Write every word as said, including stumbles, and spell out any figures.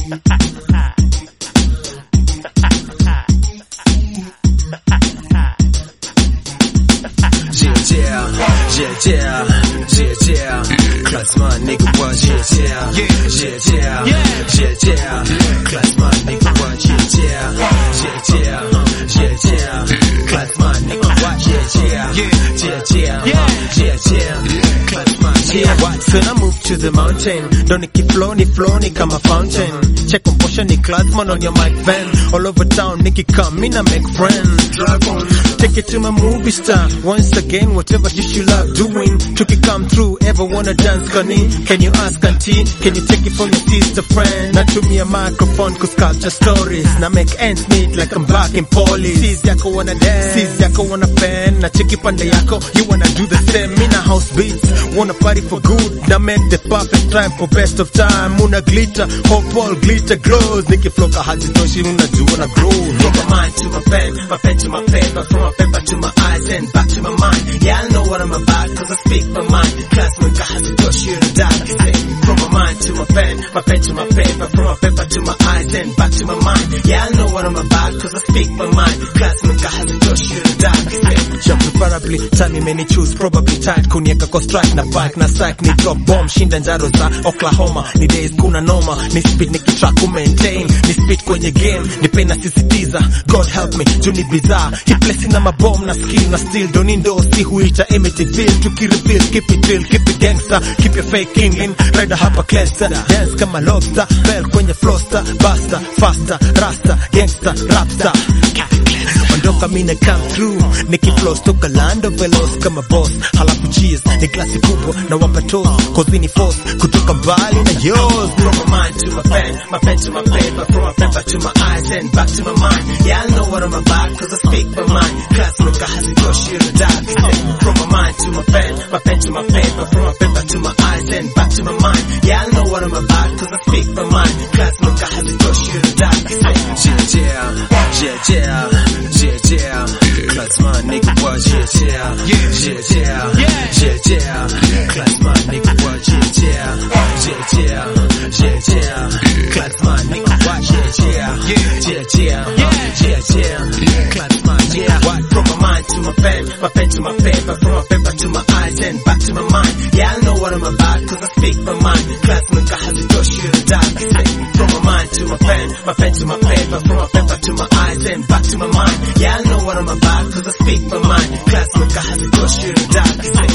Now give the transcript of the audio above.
Yeah, yeah, yeah, yeah, yeah. Class my nigga, what? Yeah, yeah, yeah, yeah, yeah, yeah. Class my nigga, what? Yeah, yeah, yeah, yeah, yeah, yeah. Class my nigga, what? Yeah, yeah, yeah, yeah, yeah, yeah. Class my yeah. What? So I move to the mountain. Don't keep flowing, flowing, come a fountain. Check on motion, the classman on your mic van. All over town, Nicky come in and make friends. Take it to my movie star. Once again, whatever dish you love doing, Chucky come through, ever wanna dance, Connie? Can you ask auntie? Can you take it from your sister friend? Now to me a microphone, cause culture stories. Now make ends meet like I'm back in police. Sis yako wanna dance, sis yako wanna fan. Now check it pande yako, you wanna do the same. In a house beats, wanna party for good. Now make the perfect time for best of time. Una glitter, hope all glitter glows. Nicky floka hazitoshi, una do wanna grow. From my mind to my pen, my pen to my paper, from my paper to my eyes and back to my mind. Yeah, I know what I'm about, cause I speak my mind. Classman kahazitoshi, you're the dark. From my mind to my pen, my pen to my paper, from my paper to my eyes and back to my mind. Yeah, I know what I'm about, cause I speak my mind. Classman kahazitoshi, you're the dark. Jump preferably, time many choose, probably tight. Kunieka ko strike na bike na strike, ni drop bomb, shinda njaro za Oklahoma. Ni days kuna noma, ni speed ni kitrack ku maintain. Ni speed kwenye game, ni pain na sisitiza. God help me, juni bizarre. He blessing na mabom na skill na still don't indo see huita imity feel to kill reveal, keep it real, keep it gangster, keep your fake kingling, rider hapa cluster, dance kama lobster, bell kwenye floster, basta, faster, rasta, gangster, rapster. Ondoka mina come through, Nicky flows toka land of velos kama boss. Halafu cheese, ni glasi kubwa na wapa toast, cause ni force, kutoka mbali na yours. From my mind to my pen, my pen to my paper, from my paper to my eyes and back to my mind. Yeah, I know what I'm about, cause I speak my mind. Classman kahazitoshi, you're the dark. From my mind to my pen, my pen to my paper, from my paper to my eyes and back to my mind. Yeah, I know what I'm about, cause I speak my mind. Classman kahazitoshi, you're the dark. Yeah, yeah, yeah, yeah. Yeah, yeah, class my nigga, what? Yeah, yeah, yeah, yeah, yeah, yeah. Class my nigga, what? Yeah, yeah, yeah, yeah, yeah. Class my nigga, what? Yeah, yeah, yeah, yeah, yeah. Class my yeah. What? From my mind to my pen, my pen to my paper, from my paper to my eyes and back to my mind. Yeah, I know what I'm about, cause I speak my mind. Classman kahazitoshi, you're the dark. From my mind to my pen, my pen to my paper, from my paper to my eyes and back to my mind. Yeah, I know what I'm about, cause I speak my mind. Classman kahazitoshi, you're the dark.